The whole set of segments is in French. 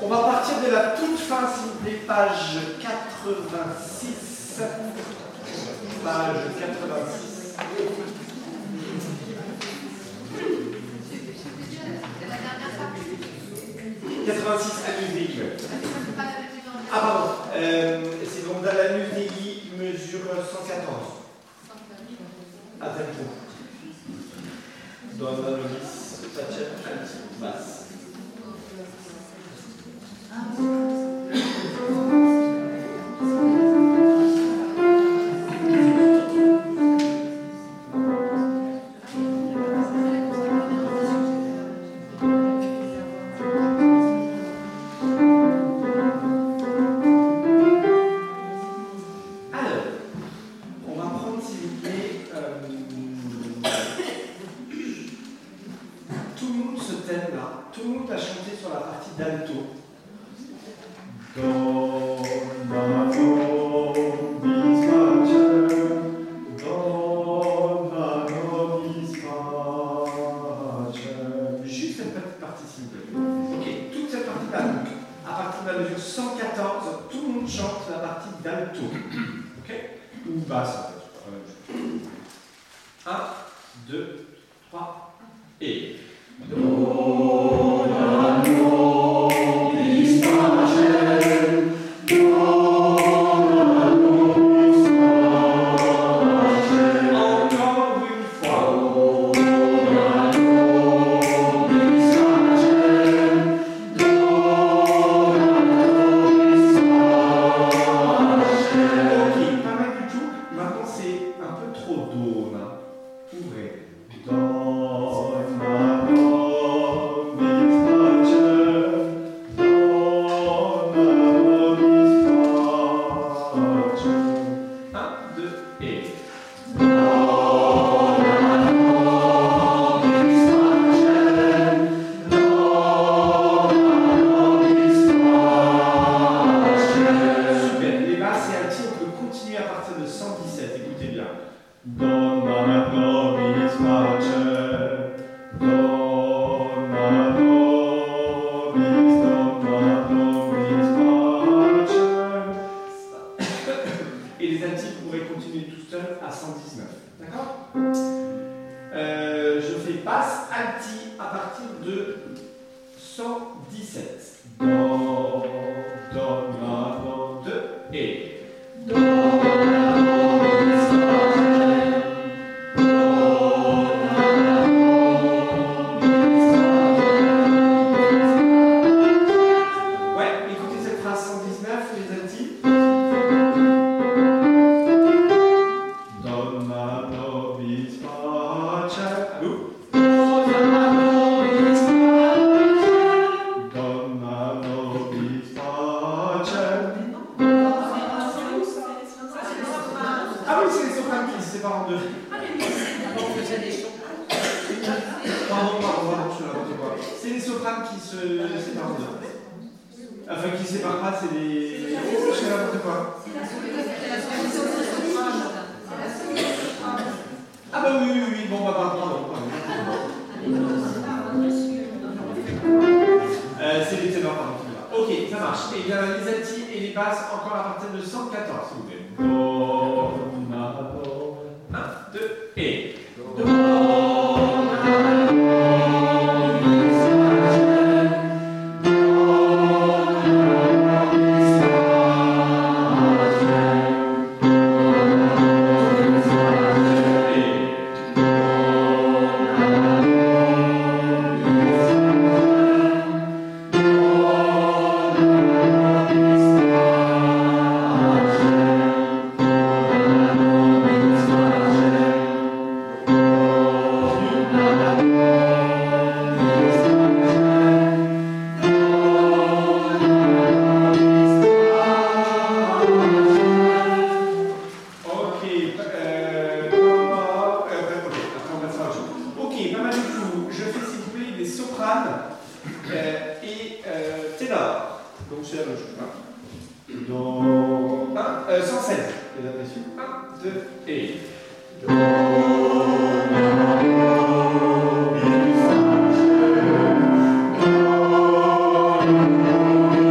On va partir de la toute fin, s'il vous plaît, page 86. Page 86. À musique. Ah pardon, c'est donc dans la musique mesure 114. À tempo. Dans la novice, Thatcher, alti, basse. Do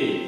Et.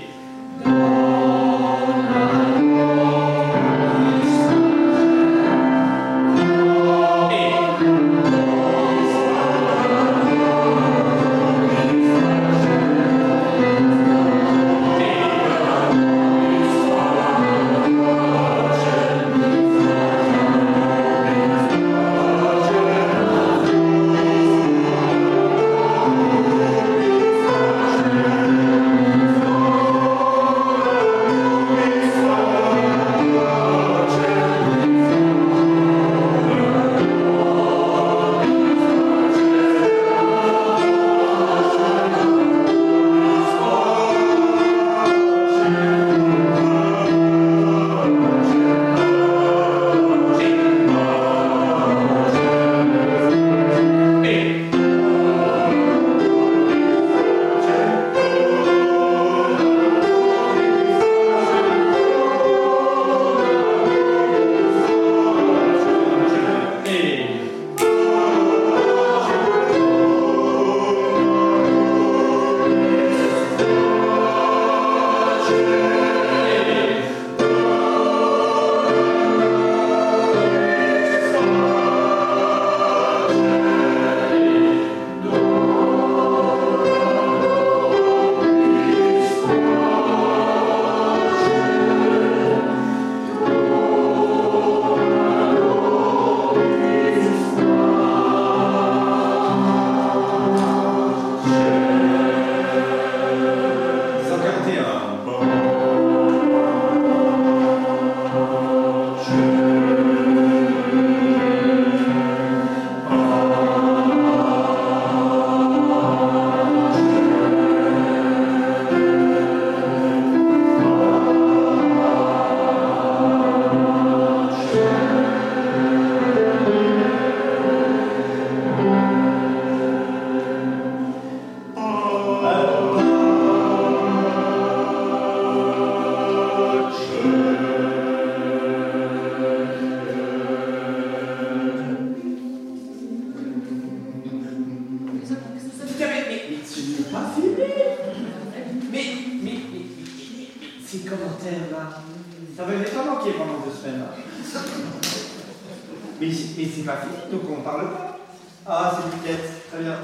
Mais c'est pas fini, donc on parle pas. Ah, c'est nickel, très bien.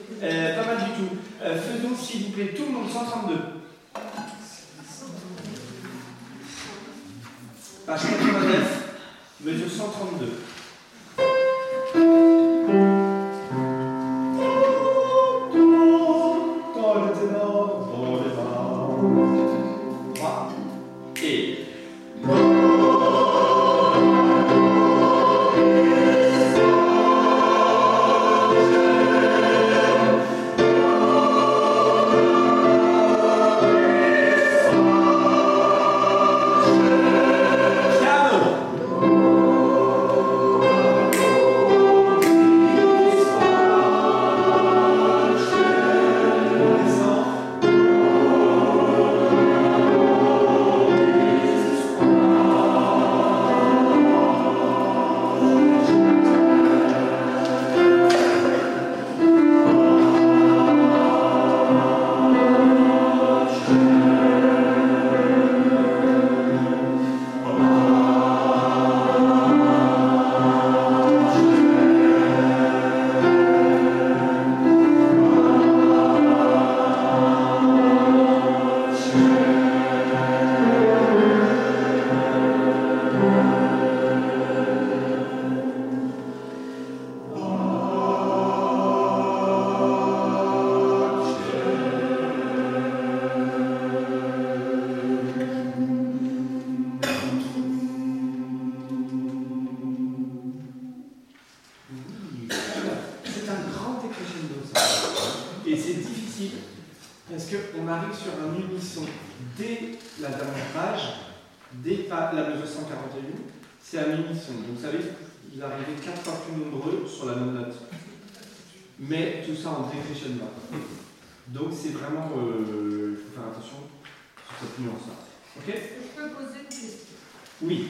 Pas mal du tout. Faisons, s'il vous plaît, tout le monde 132. Page 89, mesure 132. La mesure 141, c'est à l'unisson. Donc vous savez, vous arrivez 4 fois plus nombreux sur la même note. Mais tout ça en décrescendo. Donc c'est vraiment, il faut faire attention sur cette nuance-là. Ok? Je peux poser une question? Oui.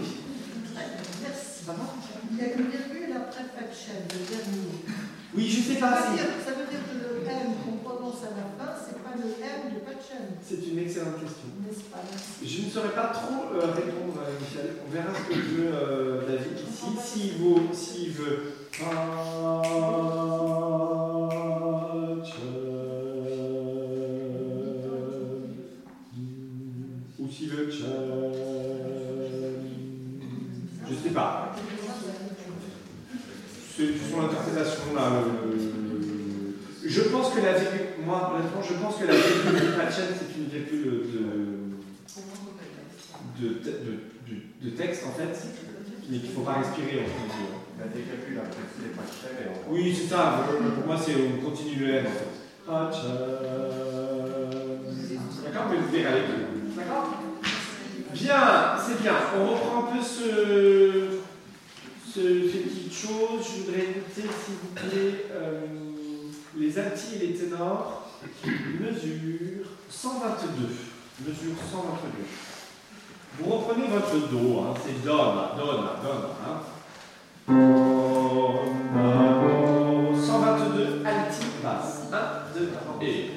Merci. Il y a le virgule après Fatchel, le dernier. Oui, je sais pas. Ça veut dire que le M comprend prononce à la fin, c'est pas le M de Pacem. C'est une excellente question. N'est-ce pas? Je ne saurais pas trop répondre à Michel. On verra ce que veut David. S'il veut. Ou s'il veut. Je sais pas. C'est son interprétation là. Je pense que la virgule, moi honnêtement, je pense que la virgule de Pacem, c'est une virgule de texte en fait, mais qu'il ne faut pas respirer en fait. La décapule après c'est Pacem et on... Oui, c'est ça. Pour moi, c'est on continue le M en fait. Pacem. D'accord, vous pouvez le dire avec lui. D'accord. Bien, c'est bien. On reprend un peu ces petites choses. Je voudrais noter, s'il vous plaît, les altis et les ténors mesurent 122. Mesure 122. Vous reprenez votre do, hein, c'est do, hein. Do, 122 altis basses. 1, 2, et.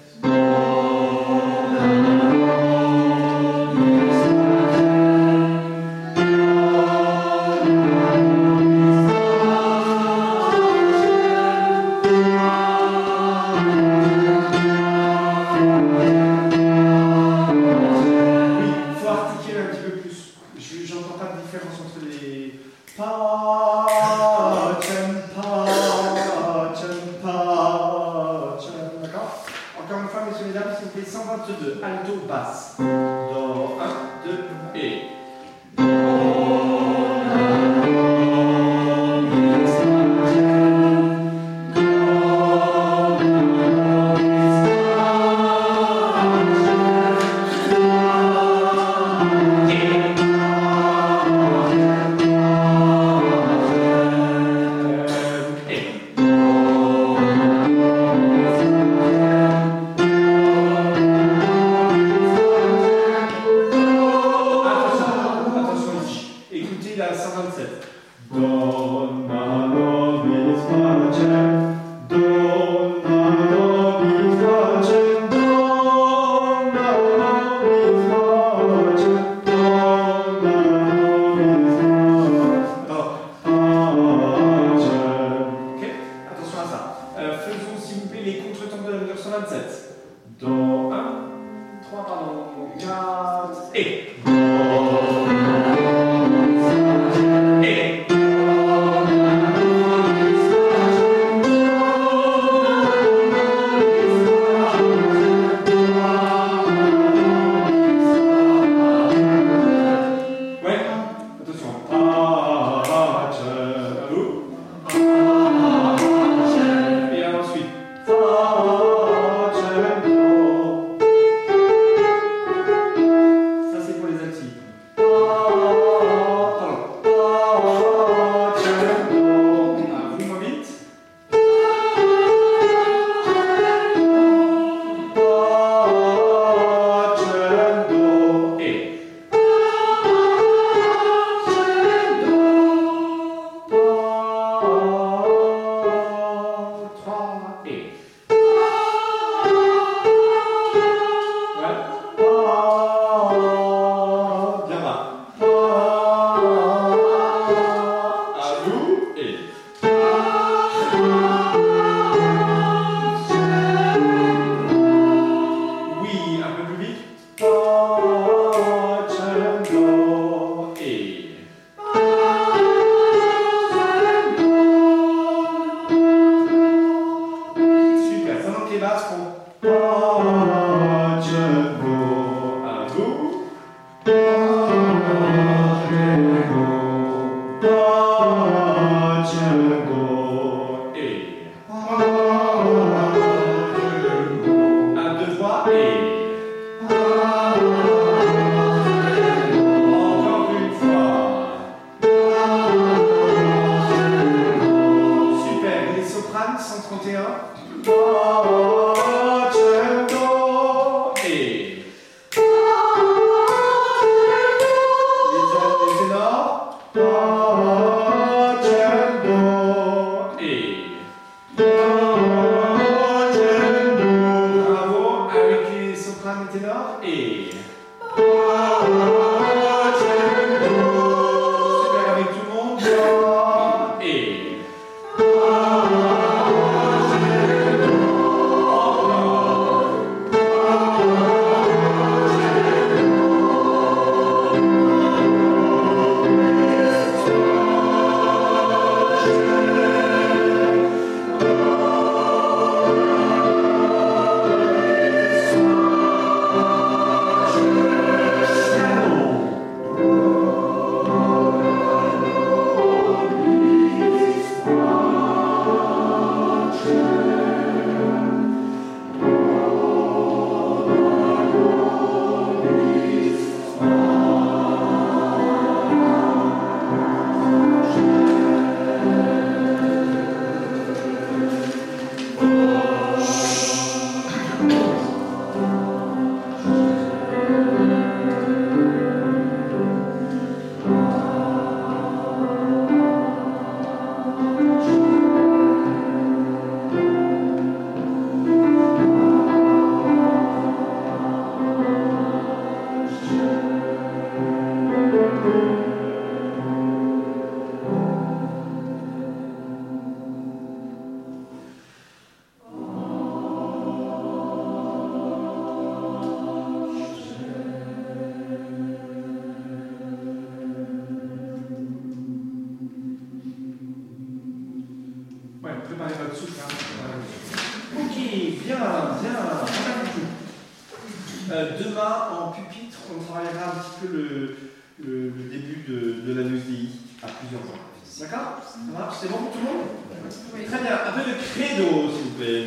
Alto basse. Do, 1, 2, et. A deux voix et encore. Et. Super avec tout le monde. Et. Préparez votre souffle. Ok, bien. Demain, en pupitre, on travaillera un petit peu le début de la l'ANUSDI à plusieurs ans. D'accord? Ça marche? C'est bon pour tout le monde? Oui. Très bien. Un peu de credo, s'il vous plaît.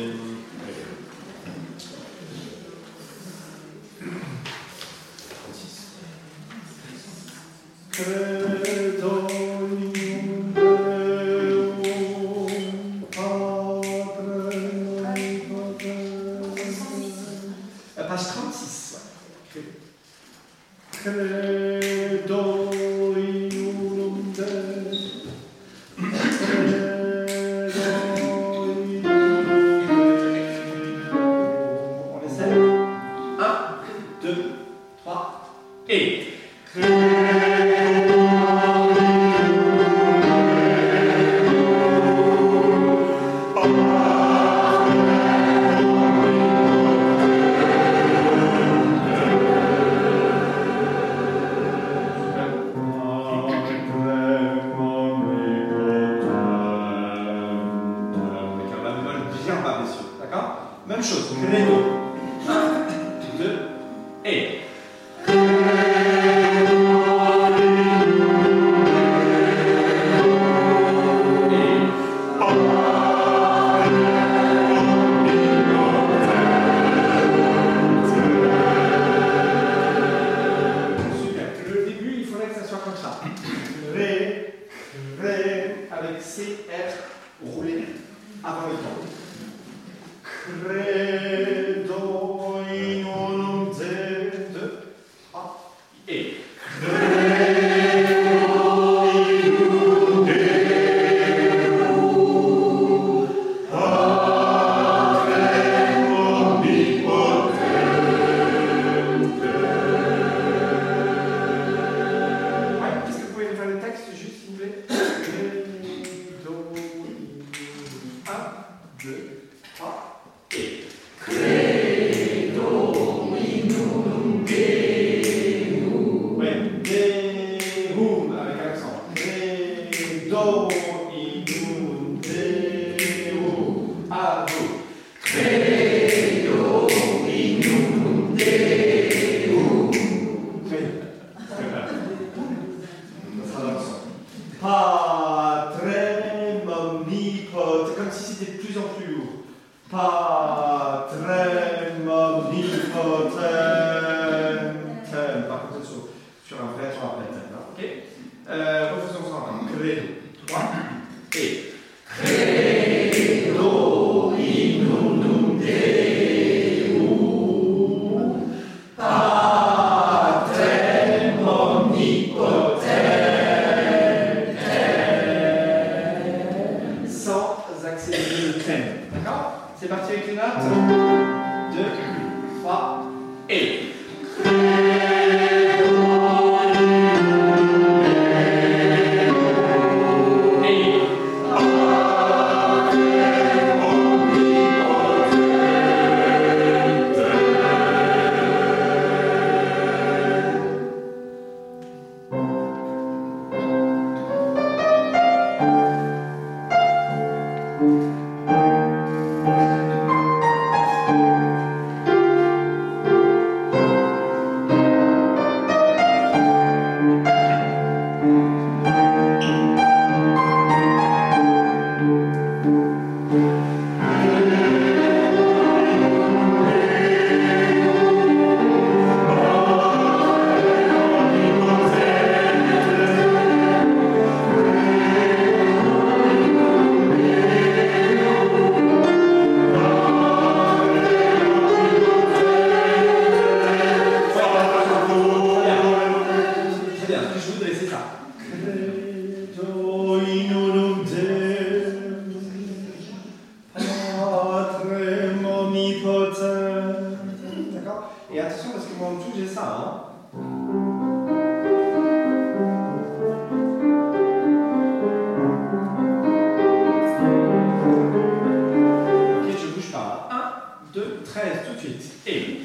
Credo. Page 36. Credo in unum Deus. On essaie. 1, 2, 3 et. Même chose, credo. 1, 2, et. Super. Le début, il faudrait que ça soit comme ça. Ré, avec C, R, roulé avant le temps. Credo in unum Deus. 2, 3 et. Credo in unum Deus. Patrem omnipotente. Ouais, est-ce que vous pouvez me faire le texte juste, s'il vous plaît? Credo in unum. 1, 2, 3. Credo in unum Deum. Ouais, Deum avec accent. Credo in unum Deum. À vous. Credo in unum Deum. Ça sera dans le son. Patrem omnipotens. Comme si c'était de plus en plus lourd. Patrem omnipotentem. Par contre, sur un vrai, sur un vrai. Ok. Refaisons ça. Credo. 3. bouger ça, hein. Ok, je bouge pas. 1, 2, 13, tout de suite. Et...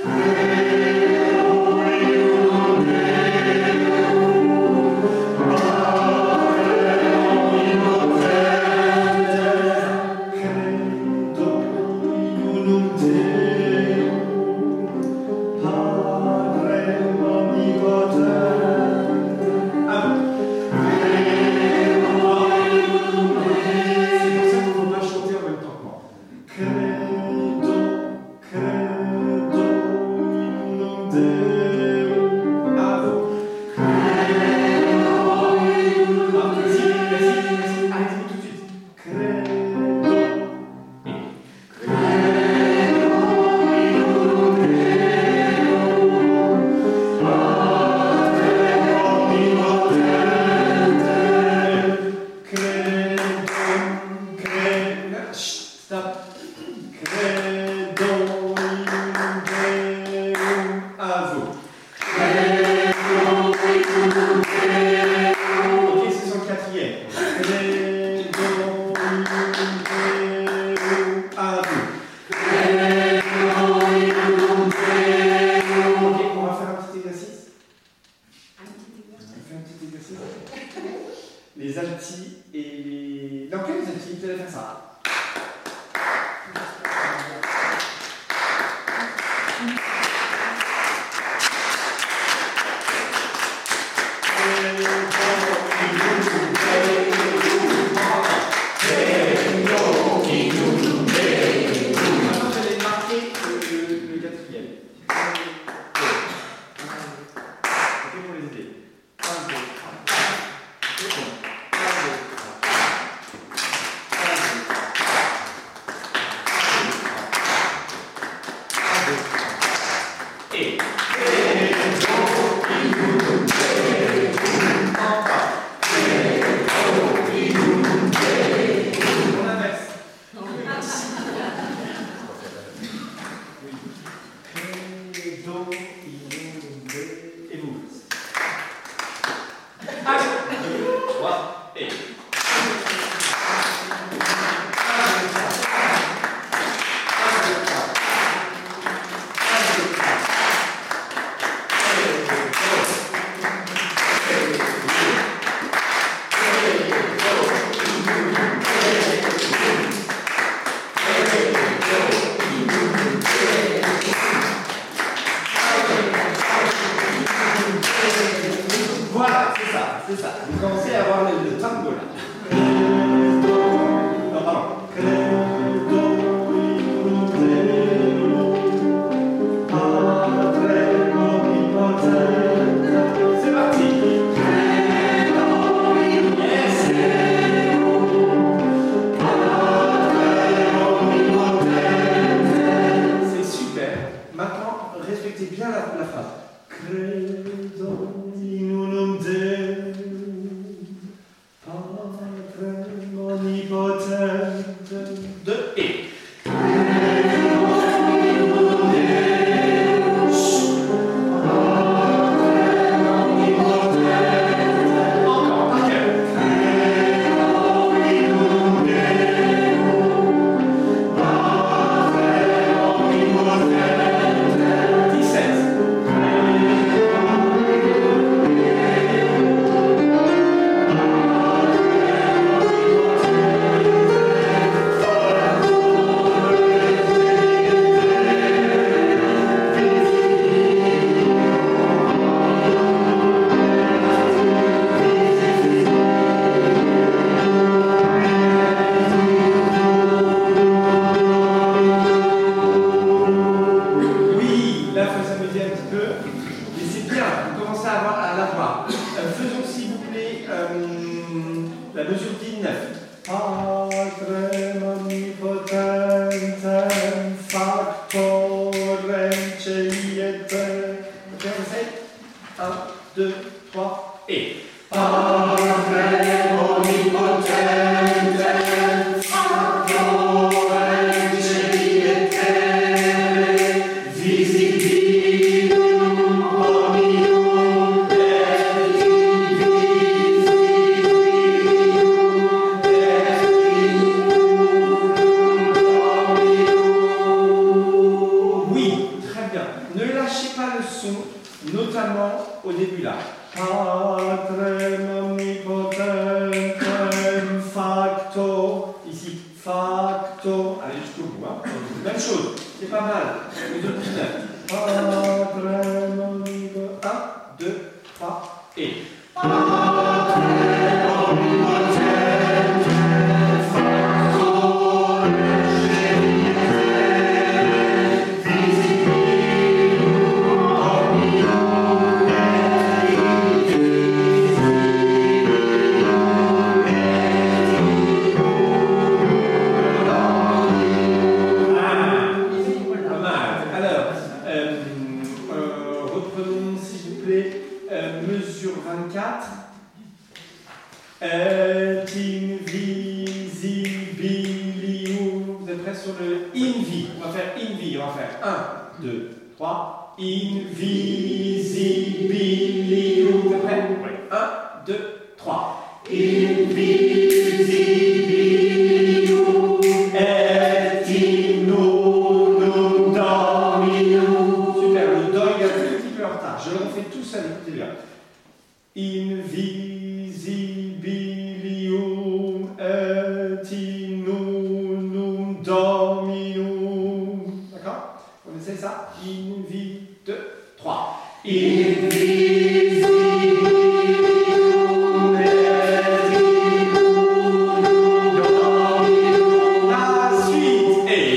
Les altis et les... Dans quels altis tu allais faire ça? Maintenant, j'allais marquer le quatrième. Ok, pour les aider. 1, 2, 3. C'est bon. 1, 2, 3. 1, 2, 3. Et... On inverse. Et vous. 1, 2, 3, et... Voilà, c'est ça. Vous commencez à avoir le tango là. Non, pardon. C'est parti. Yes. C'est super. Maintenant, respectez bien la phrase. Credo in unum Deum, Patrem omnipotente. 2 et. Encore, par cœur. 17. Oui, là, il faut s'amuser un petit peu. Mais c'est bien, vous commencez à l'avoir. Faisons, s'il vous plaît, la mesure d'I9. Patrem omnipotentem factorem ceiete. Ok, on essaye. 1, 2, 3, et. Patrem omnipotentem factorem ceiete. Visibilum pas le son, notamment au début là. Patrem omnipotentem facto. Ici, facto. Allez jusqu'au bout. Hein. Même chose, c'est pas mal. Les deux petits notes. Patrem omnipotentem. 1, 2, 3 et. Invisibilium. Vous êtes prêts sur le invi? On va faire invi. On va faire 1, 2, 3. Invisibilium. Vous êtes prêts? 1, 2, 3. Invisibilium et in unum Dominum. Super, le do il est un petit peu en retard. Je le refais tout seul, écoutez bien. Invisibilium et in unum Dominum. D'accord? On essaie ça. Invi, 2, 3. Invisibilium et in unum Dominum. La suite est.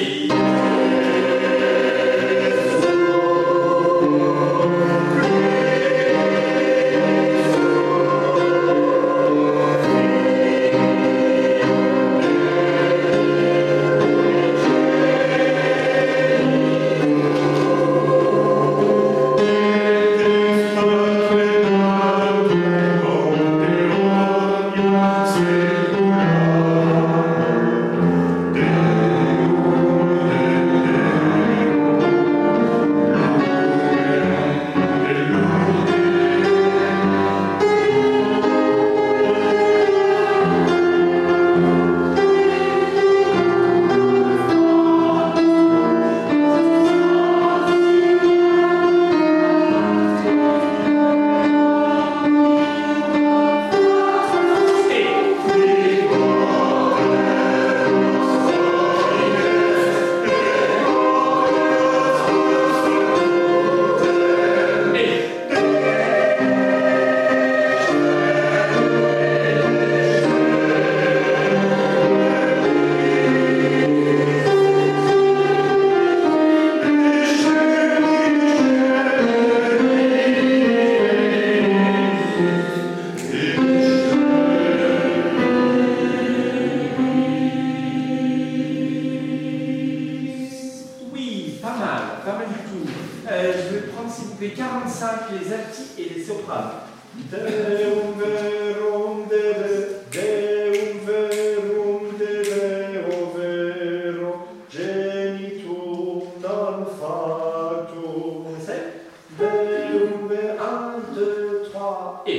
Je vais prendre s'il vous plaît 45 les altis et les sopranes. Deum verum debe, Deum verum debe, o vero, genitum non factum. On essaie. Deum verum, 1, 2, 3 et.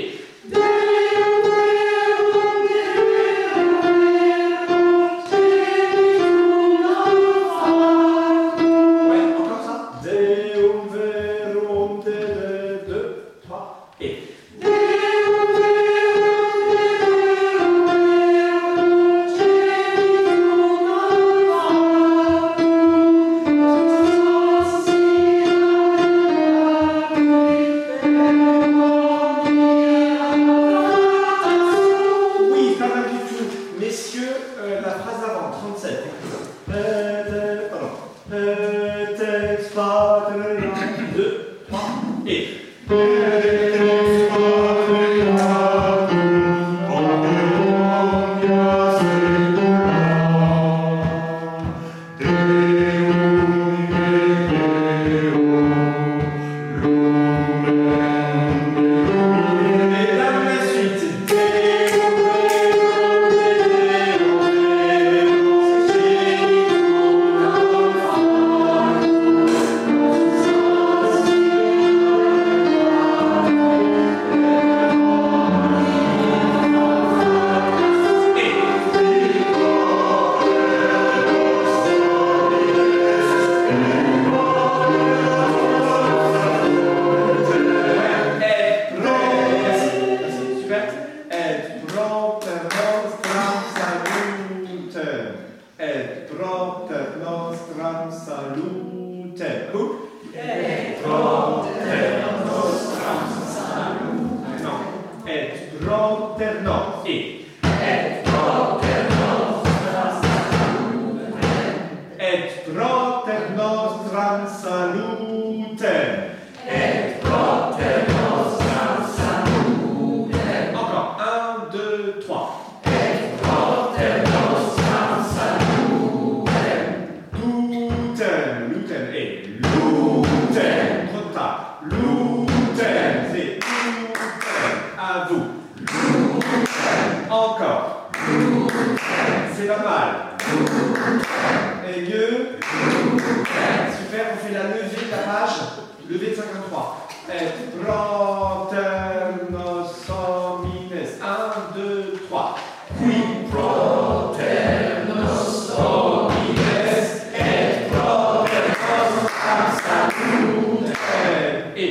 Non, et. Et proter nostram salutem. Encore. 1, 2, 3. Lutem et lutem. Trop tard. Lutem, c'est lutem. À vous. Encore. C'est pas mal. Et mieux. Super, on fait la levée de la page. Levée de 53. Et proter nostrum homines. 1, 2, 3. Qui proter nostrum homines et proter nostram salutem. Et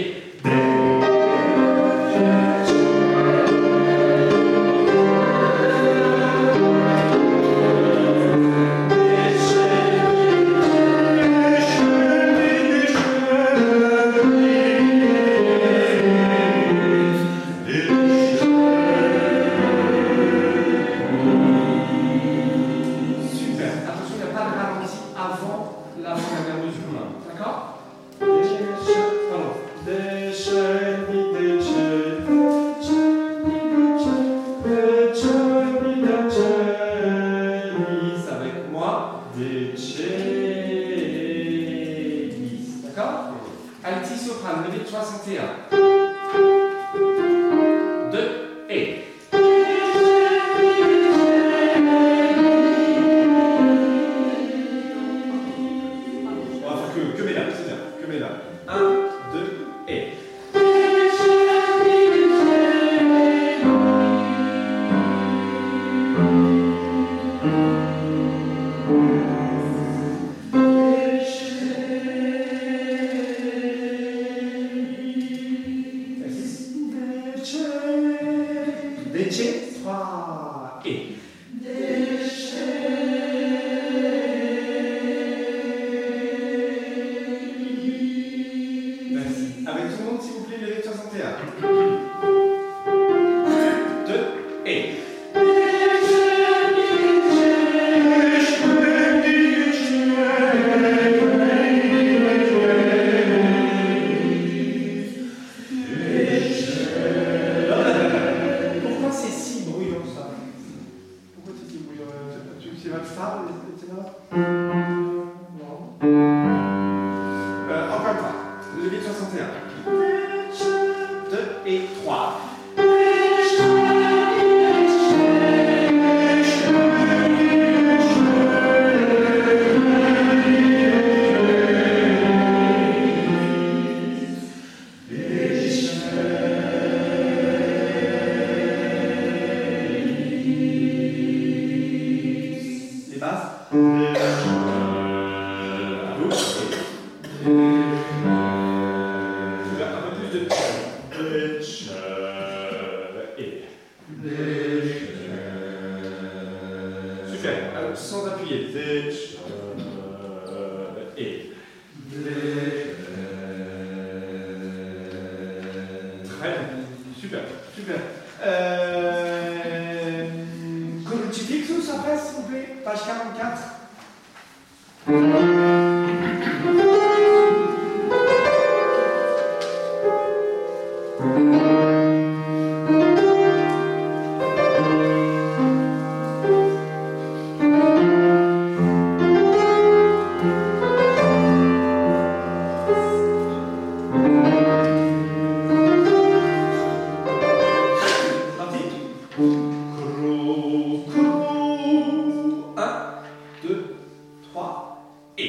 altisoprano, levé de 61. 2 et. On va faire que mesdames, c'est bien, que mesdames. 1, 2 et. Dece, 3 et. Merci. Avec tout le monde, s'il vous plaît, levé de 61. 2 et. C'est votre femme, etc. Non. Encore une fois. Levé de 61. 2 et 3. Les basses. À vous. Un peu plus de et. Super. Alors, sans appuyer. Et. Très bien. Super. Super. Crucifixus après, s'il vous plaît. Page 44. Parti. 1, 2, 3 et.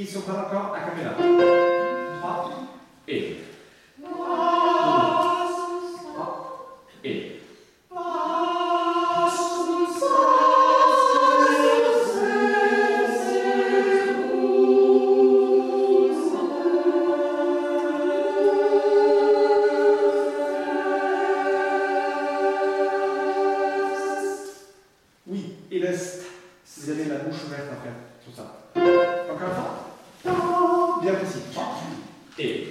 ils sont pas encore a cappella. 3 et. 3 et. Oui, et le st, si vous avez la bouche ouverte après, tout ça. Encore une fois. Bien précis. Et.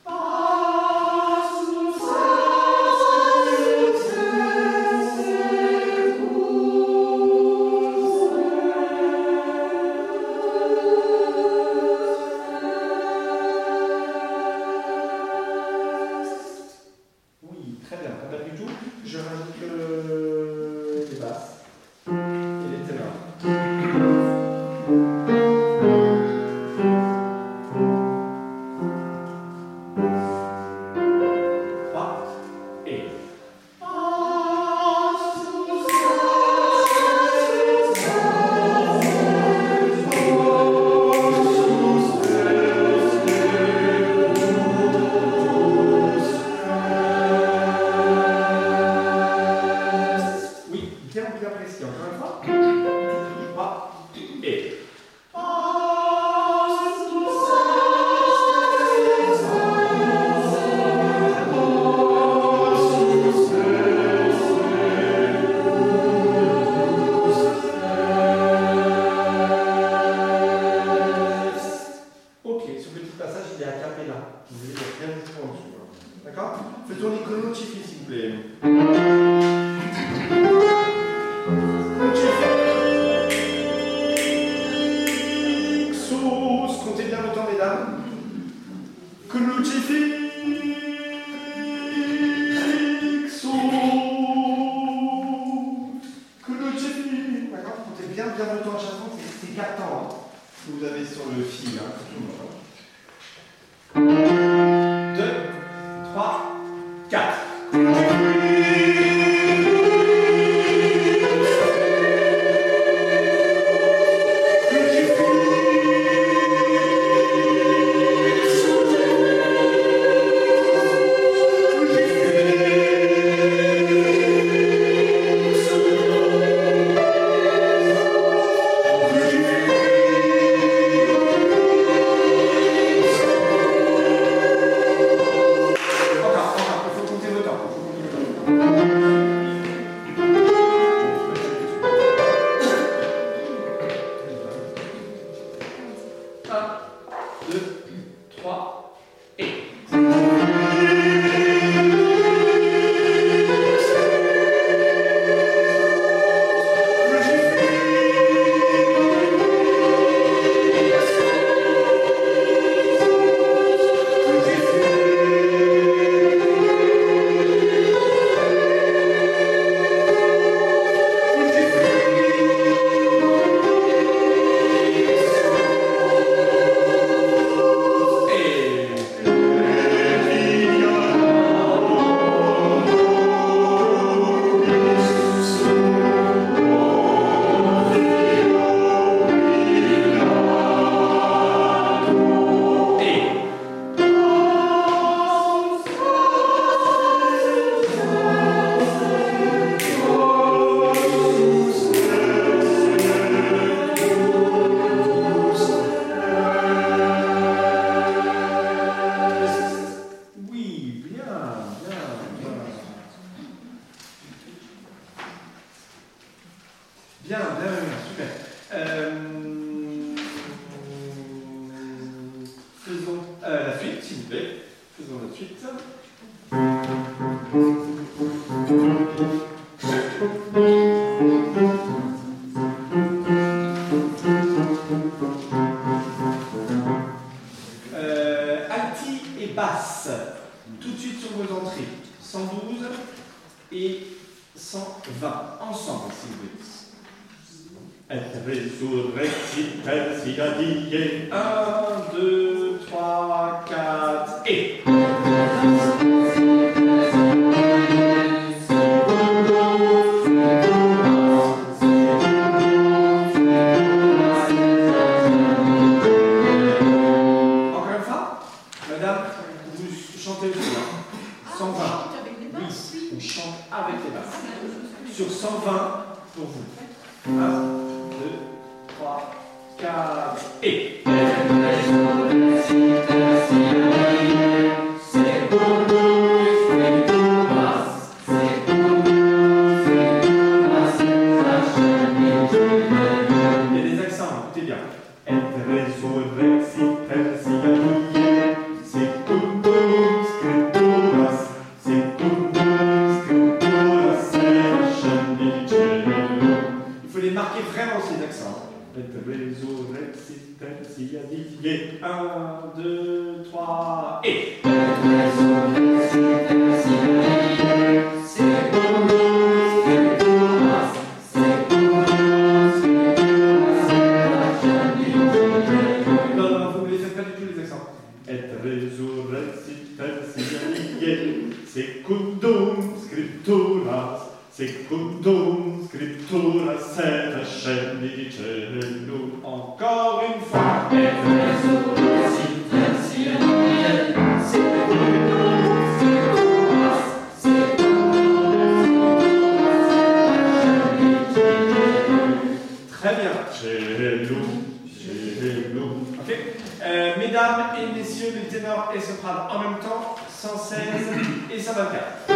Oui, très bien, pas mal du tout. Je rajoute les basses et les ténors. Et. Oui, bien précis. Encore une fois. 3 et. Ok, ce petit passage, il est à cappella. Vous voyez, il n'y a rien du tout en dessous. D'accord? Faisons les chronotypes, s'il vous plaît. Crucifixus, comptez bien le temps, mesdames. Crucifixus. Crucifixus. D'accord? Comptez bien le temps à chaque fois, c'est 4 temps. Hein, que vous avez sur le fil, hein, pour tout le monde. 2, 3, 4. Faisons la suite, s'il vous plaît. Faisons la suite. Alti et basse. Tout de suite sur vos entrées. 112 et 120. Ensemble, s'il vous plaît. Resurrexit persigadie. 1, 2, 3, 4 et. 120 pour vous. 1, 2, 3, 4 et. Vraiment ces accents. 1, 2, 3 et. Non, vous ne les faites pas du tout les accents. Et resurrexiter secundum scripturas. Secundum scripturas et ascendi di cielo. Encore une fois. Et resurrexiter secundum scripturas. Très bien. Cielo. Ok. Mesdames et messieurs, les ténors et sopranes en même temps, 116 et 124.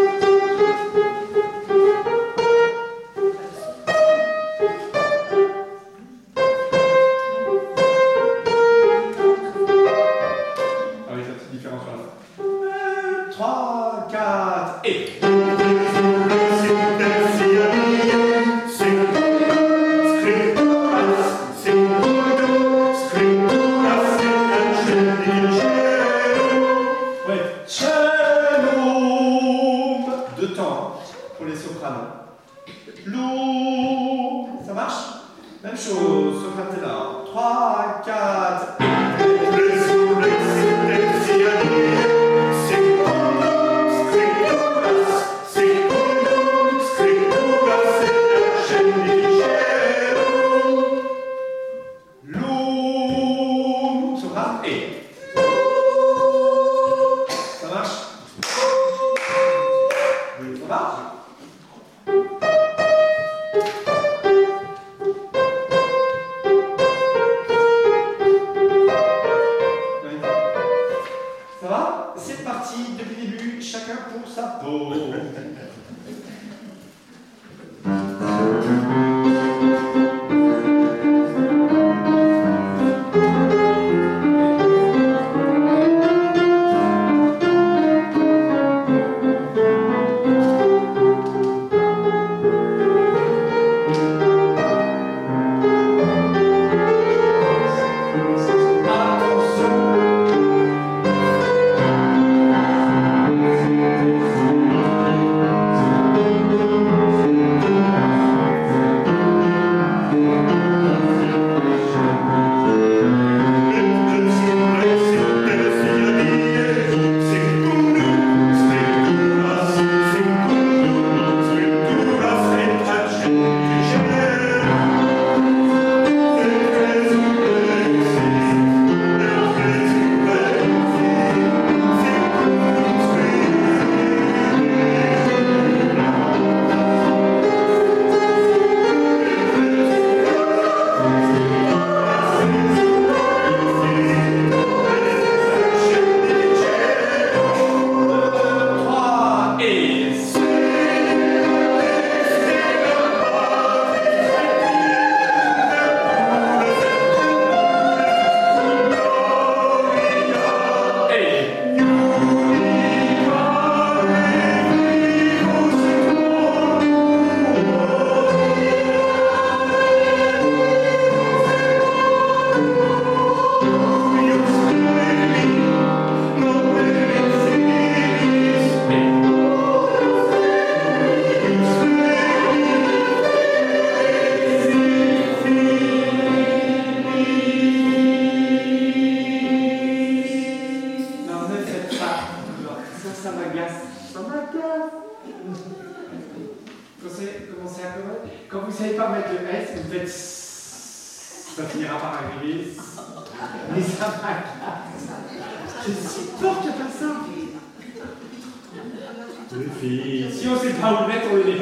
Ça finira par arriver. Mais ça m'agace. Je supporte pas ça. Les filles, si on sait pas où le mettre, on le met pas.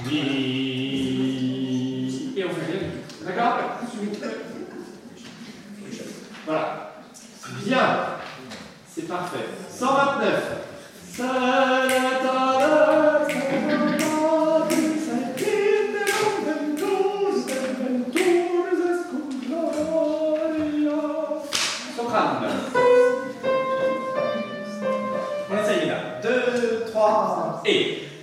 Mi. Et on fait rien du tout. D'accord? Voilà. Bien. C'est parfait. 129. Soprano. On essaye là. 2, 3 et.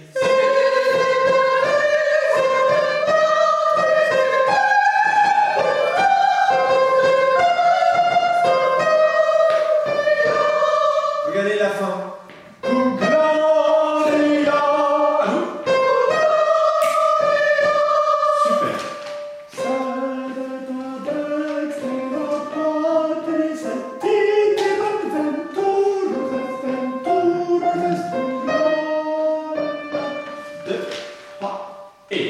Regardez la fin. Gloria. À vous. Super. Deux, trois, et.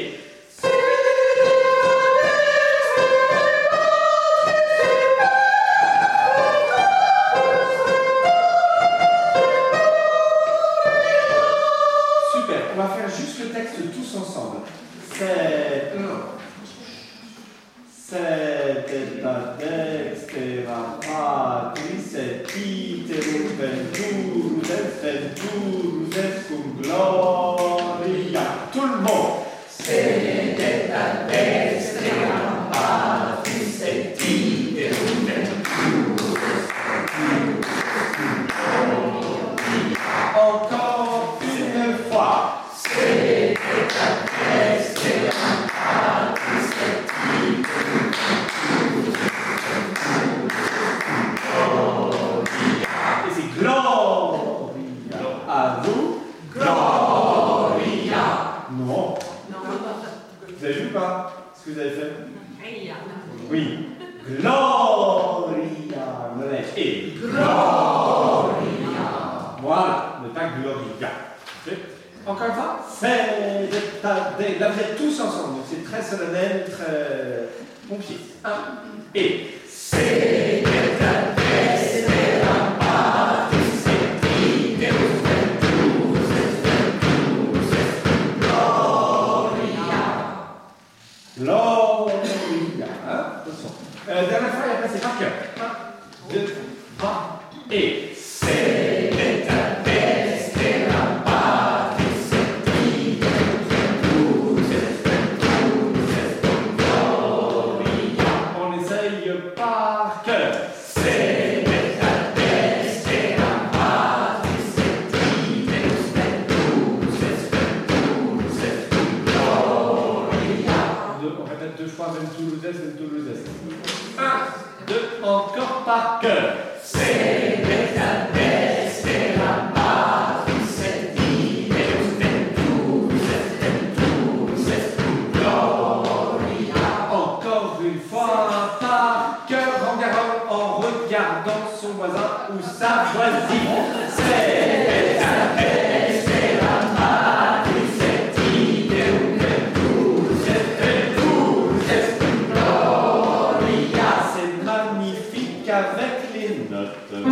Super, on va faire juste le texte tous ensemble. C'est ta dextera patris et iterum venturus cum gloria. Tout le monde. C'est ta dextera patris et iterum venturus. Encore une fois. C'est ta dextera patris et iterum. Et c'est Gloria. À vous. Gloria. Non. Vous avez vu ou pas ce que vous avez fait? Oui. Gloria. Et Gloria. Voilà, mais pas Gloria. Encore une fois. C'est ta. Là, vous êtes tous ensemble, donc c'est très solennel, très pompier. 1 et. C'est ta dextera patris et iterum venturus gloria. Gloria. Attention. Dernière fois, et après c'est par cœur. 1, 2, 3 et. C'est ta dextera patris et iterum venturus gloria. On essaye par cœur. C'est ta dextera patris et iterum venturus gloria. On répète 2 fois venturus. 1, 2, encore par cœur. C'est ta dextera patris et iterum venturus gloria. Encore une fois par cœur, en regardant son voisin ou sa voisine. C'est ta dextera patris et iterum venturus gloria. C'est magnifique avec les notes. 1,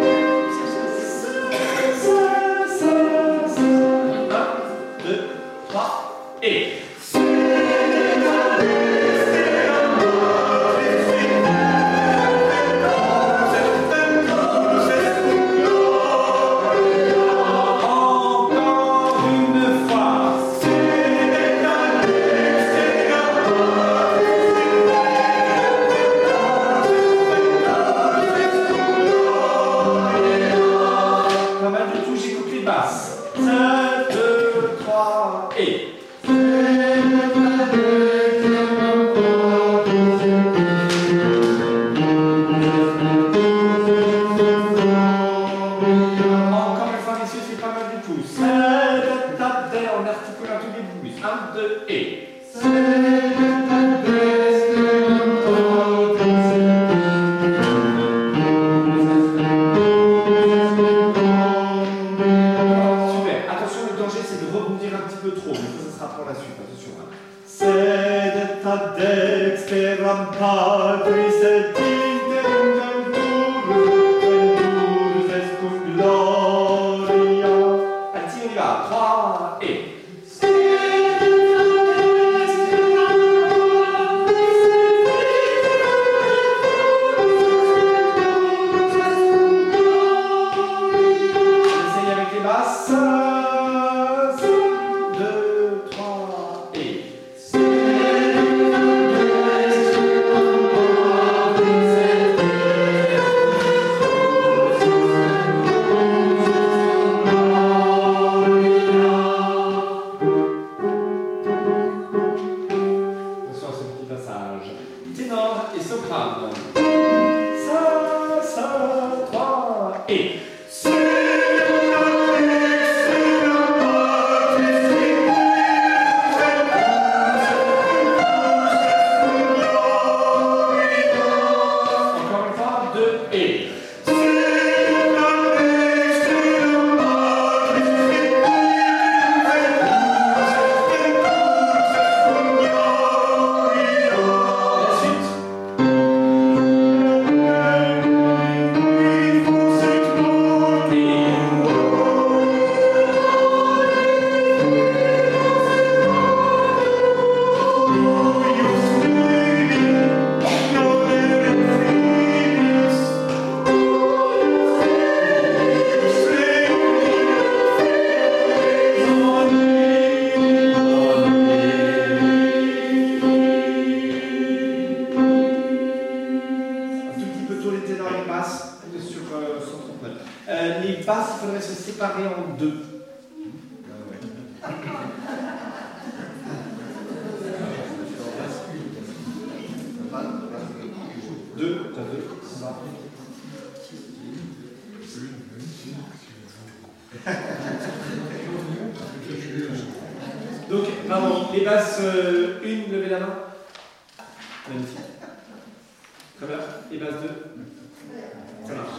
2, 3 et. et. Encore une fois, 2 et. Les basses, il faudrait se séparer en deux. Deux, t'as deux. Donc, pardon, les basses, une, levez la main. Magnifique. Très bien. Les basses, deux. Ça marche.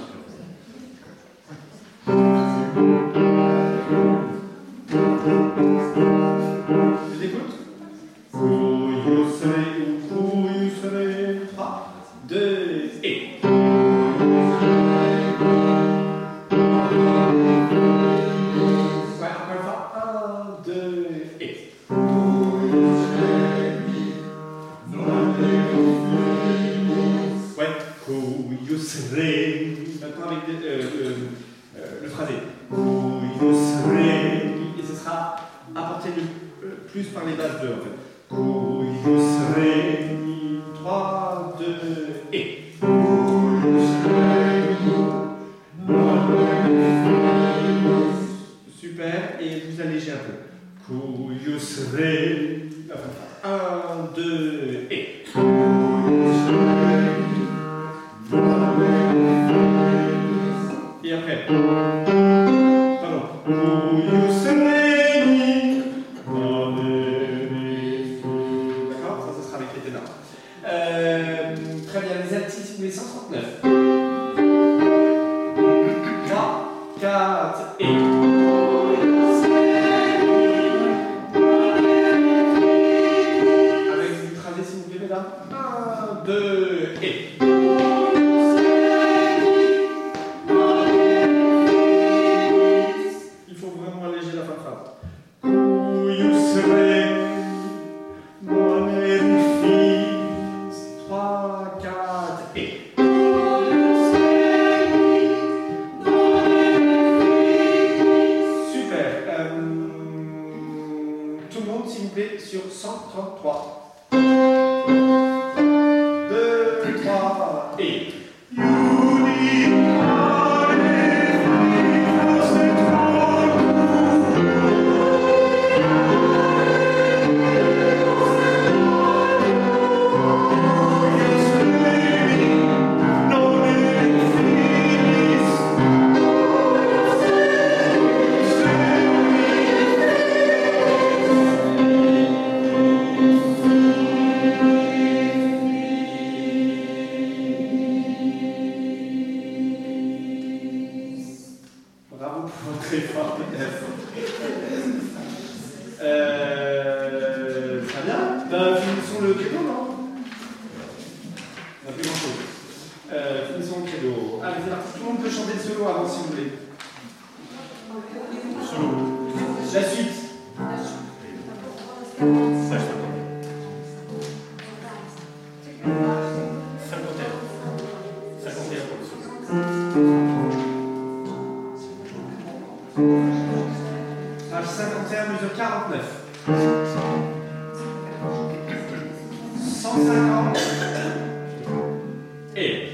Je t'écoute. 3, 2 et. Ouais, encore une fois. 1, 2 et. Ouais. Maintenant avec le phrasé. Et ce sera apporté le plus par les bases 2 en fait. 3, 2 et. Super, et vous allégez un peu. 1, 2 et. Et après. Pardon. D'accord, ça sera avec les ténors. Très bien, les altis, si vous voulez, 139. 3, 4 et. Avec du phrasé, s'il vous plaît, mesdames. 1, 2 et. Il faut vraiment alléger la fin de phrase. You serez mon édifice. 3, 4 et. Super. Tout le monde, s'il vous plaît, sur 133. 2, 3 et. Bravo pour votre effort. Très bien. Ben, finissons le credo, non? On a plus grand chose. Finissons le credo. Allez, c'est parti. Tout le monde peut chanter le solo avant si vous voulez. La suite. Page 51, mesure 49. 150 et.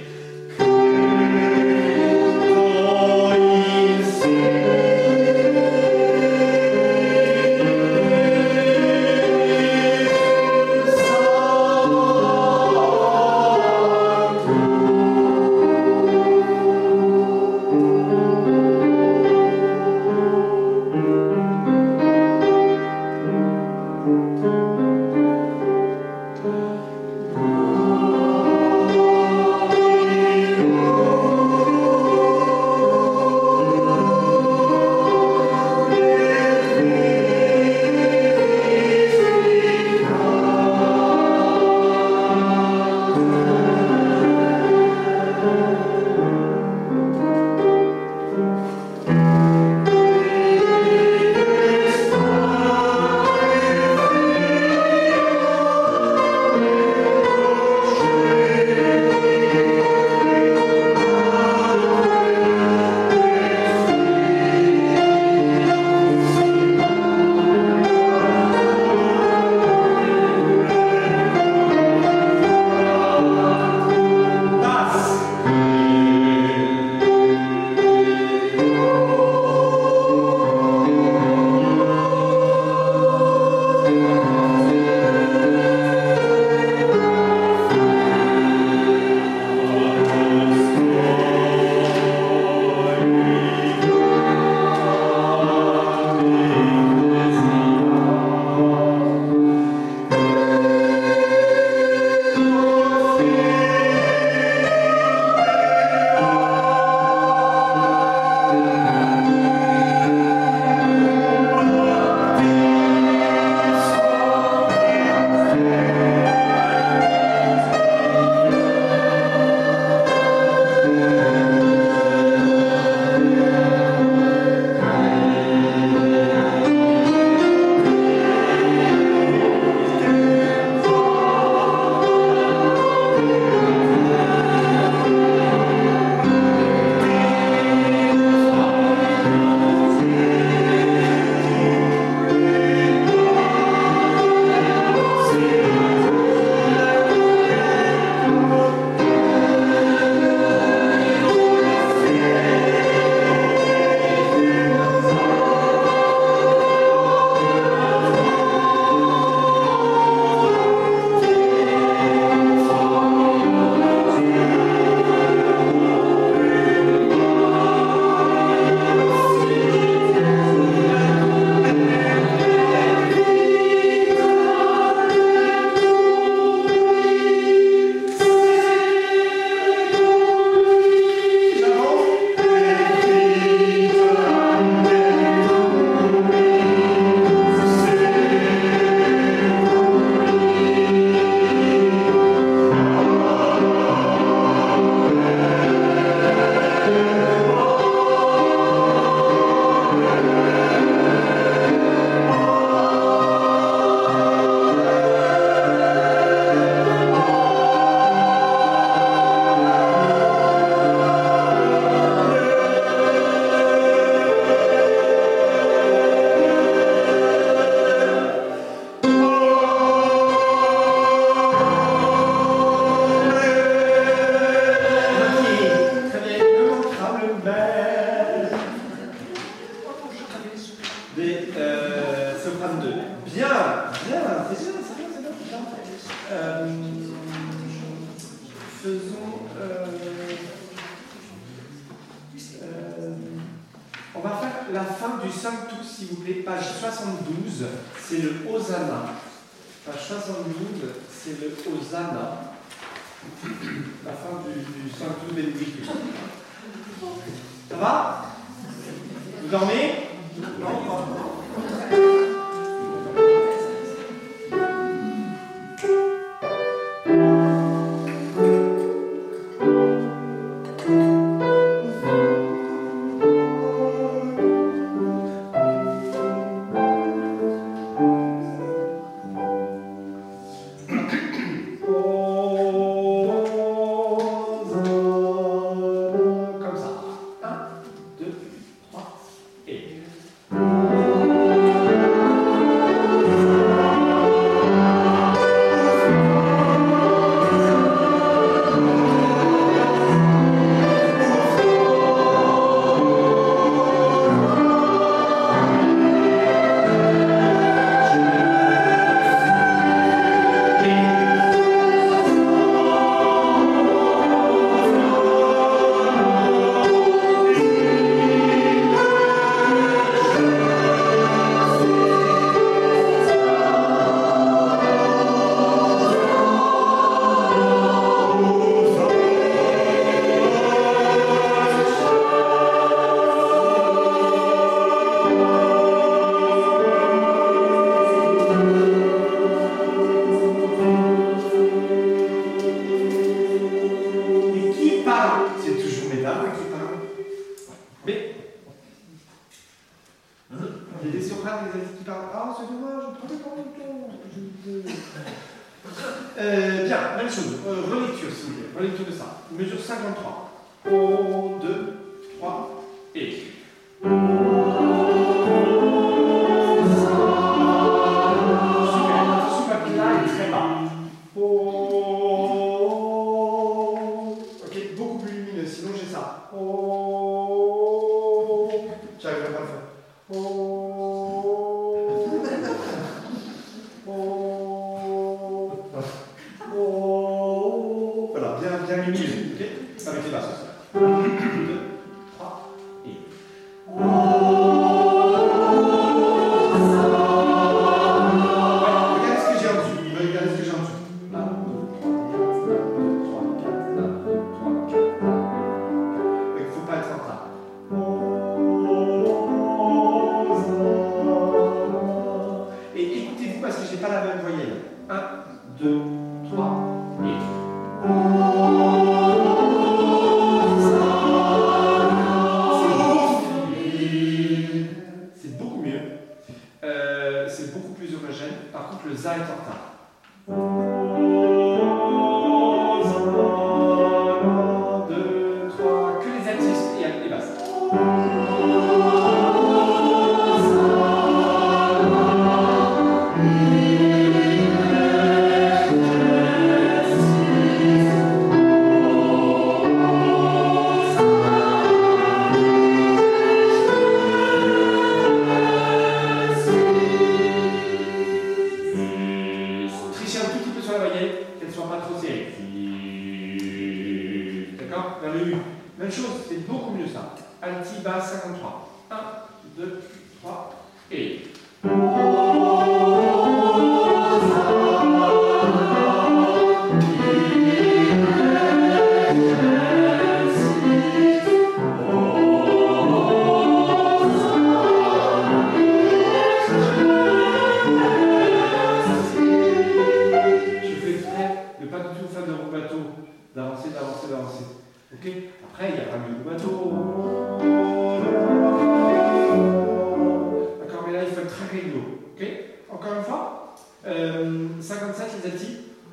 la fin du Sanctus, s'il vous plaît, page 72, c'est le Hosanna. Page 72, c'est le Hosanna. La fin du Sanctus Benedictus. Ça va? Vous dormez? Non. Bien, même chose. Relecture, s'il vous plaît. Relecture de ça. Mesure 53. 1, 2, 3, et. Super. Super plat et très bas. Ok, beaucoup plus lumineux. Sinon, j'ai ça. J'arriverai pas à le faire. Voilà, bien lumineux, ok? Avec les basses. 1, 2, 3, et. Regardez ce que j'ai en dessous. Regardez ce que j'ai en dessous. 1, 2, 3, 4, 1, 2, 3, 4, 1, 2, 3, 4. Il ne faut pas être en retard. Et écoutez-vous parce que je n'ai pas la même voyelle. 1, 2, 3, et. C'est beaucoup mieux. C'est beaucoup plus homogène. Par contre, le za est en retard. 1, 2, 3, que les altis et les basses. Trichez un tout petit peu sur la voyelle, qu'elle ne soit pas trop serrée. D'accord? Vers le U. Même chose, c'est beaucoup mieux ça. Alti, bas, 53. 1, 2, 3, et. D'avancer. Ok? Après, il y a pas mieux bateau. D'accord, mais là, il faut être très réglo. Ok? Encore une fois. 57, les altis.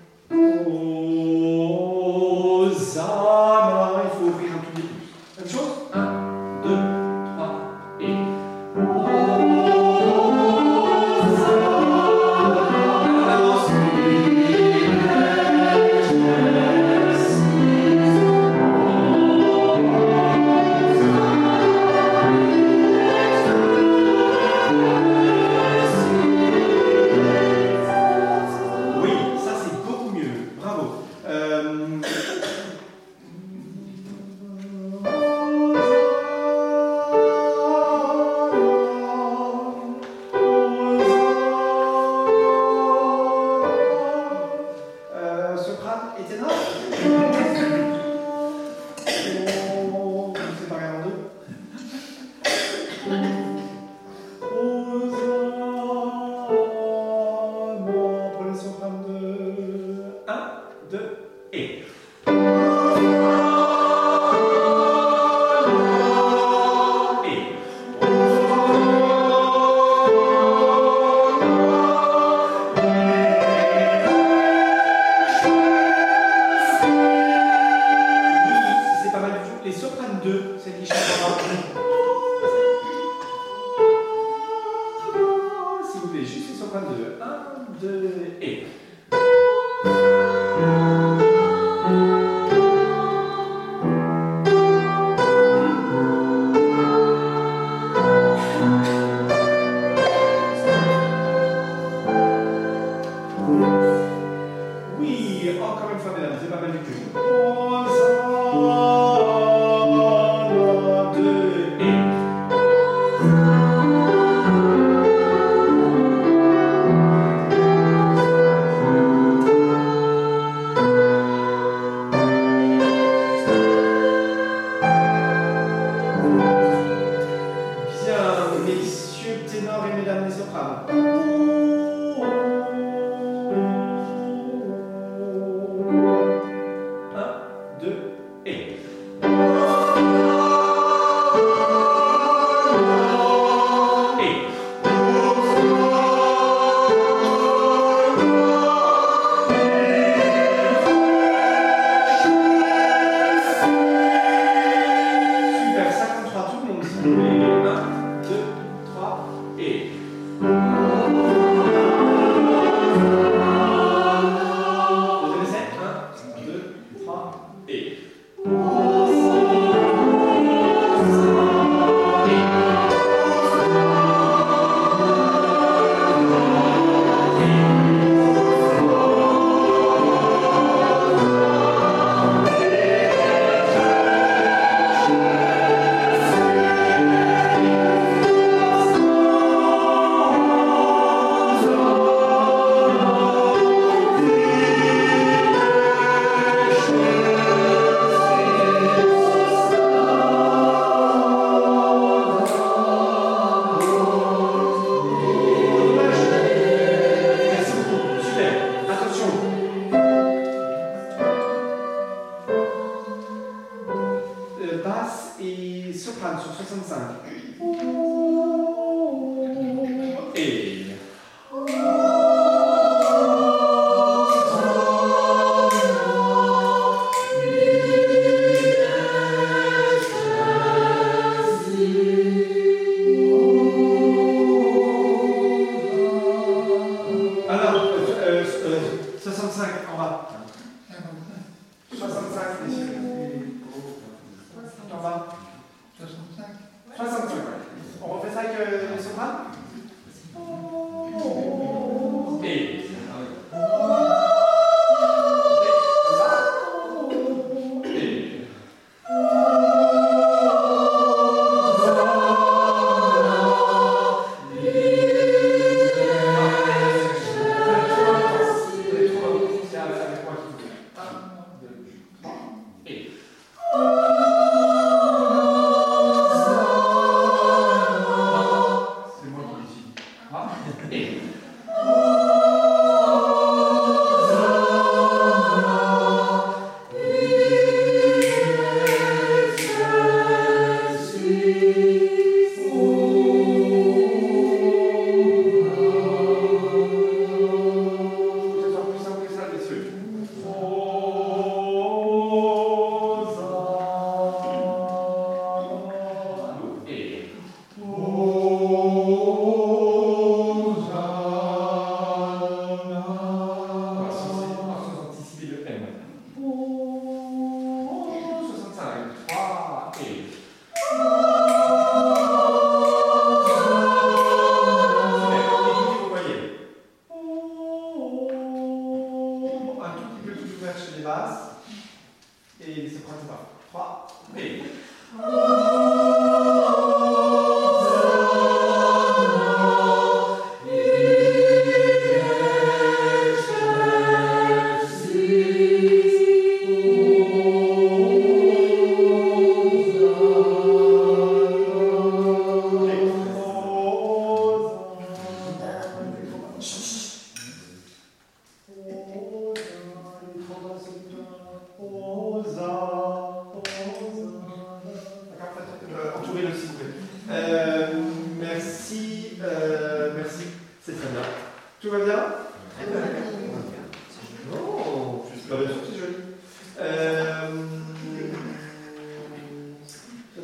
Hosanna. Il faut ouvrir un tout petit peu. Même chose. 1, 2, 3, et. les sopranes 2, celles qui chantent là. S'il vous plaît, juste les sopranes 2. 1, 2 et. Oui, encore une fois, mesdames, c'est pas mal du tout.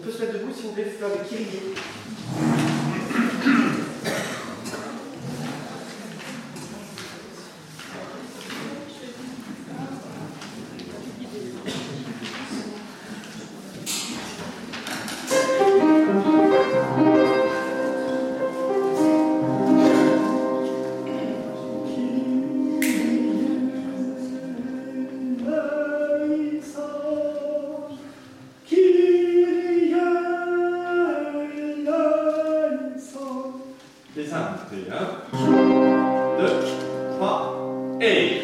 peut se mettre debout si vous voulez faire le Kyrie. C'est simple, c'est 1, 2, 3, et...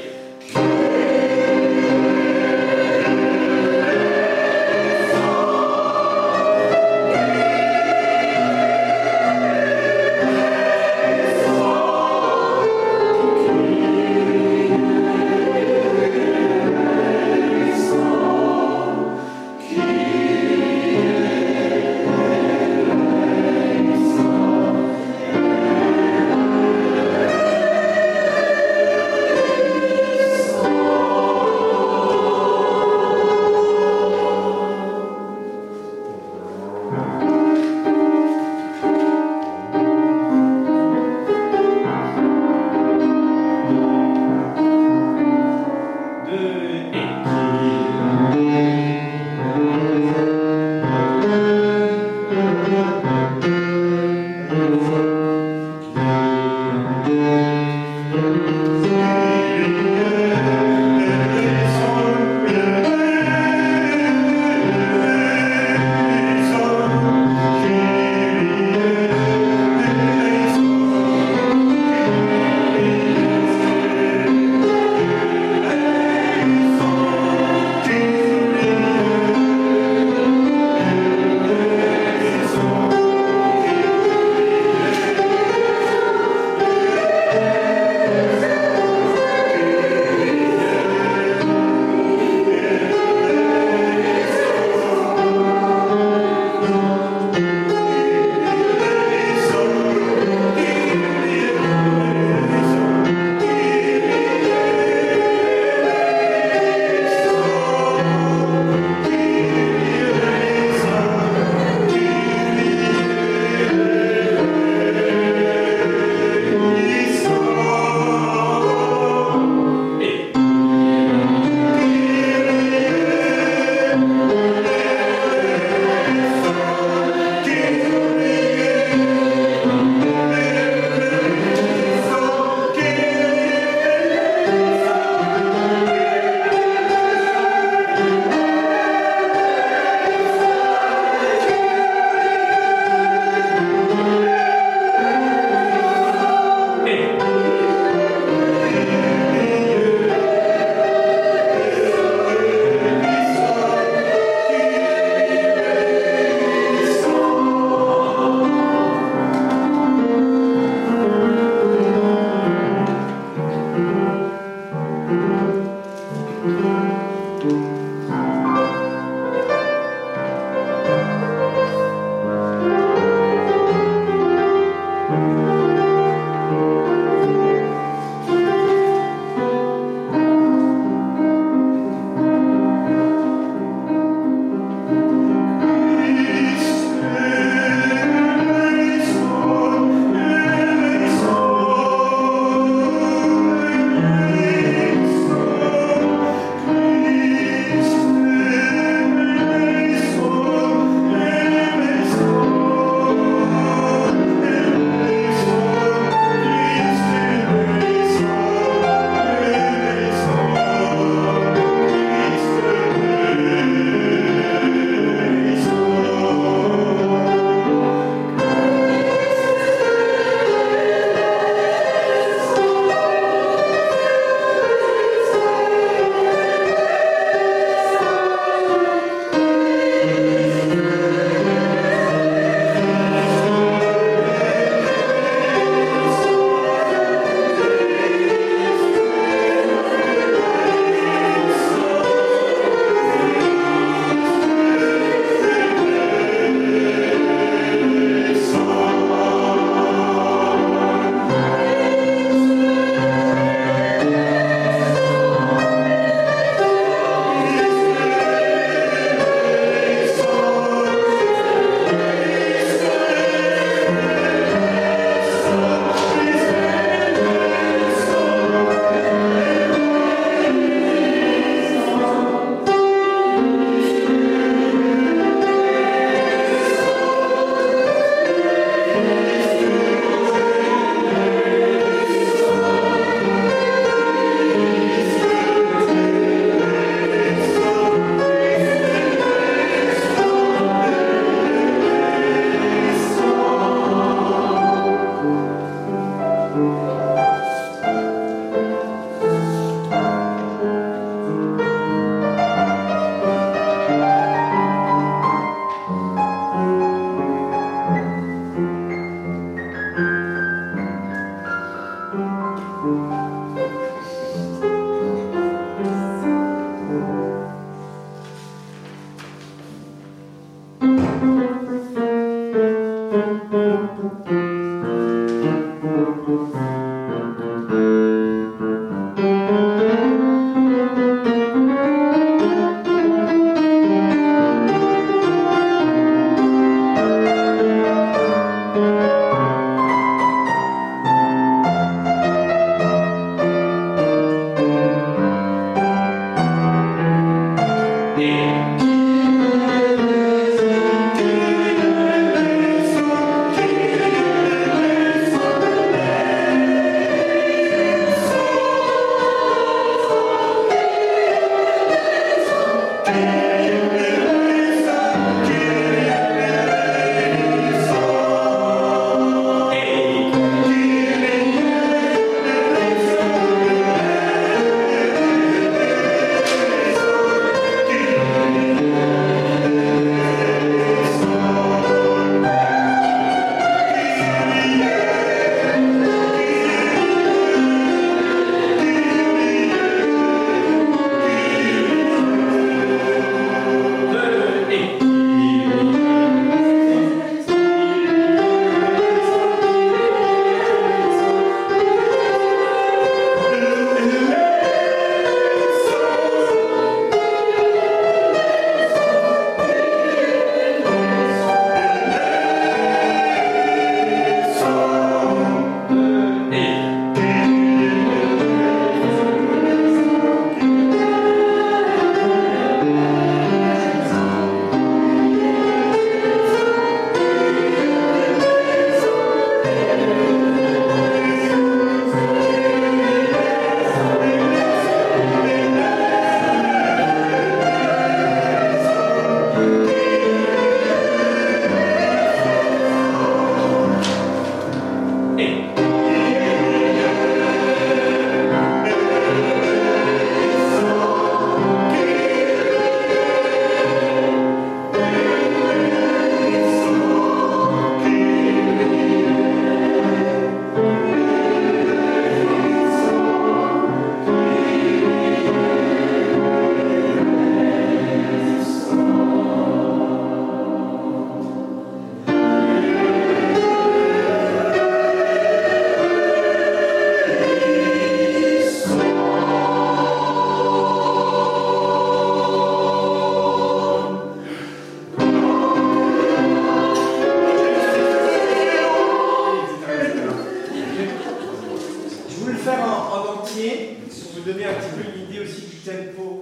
donner un petit peu une idée aussi du tempo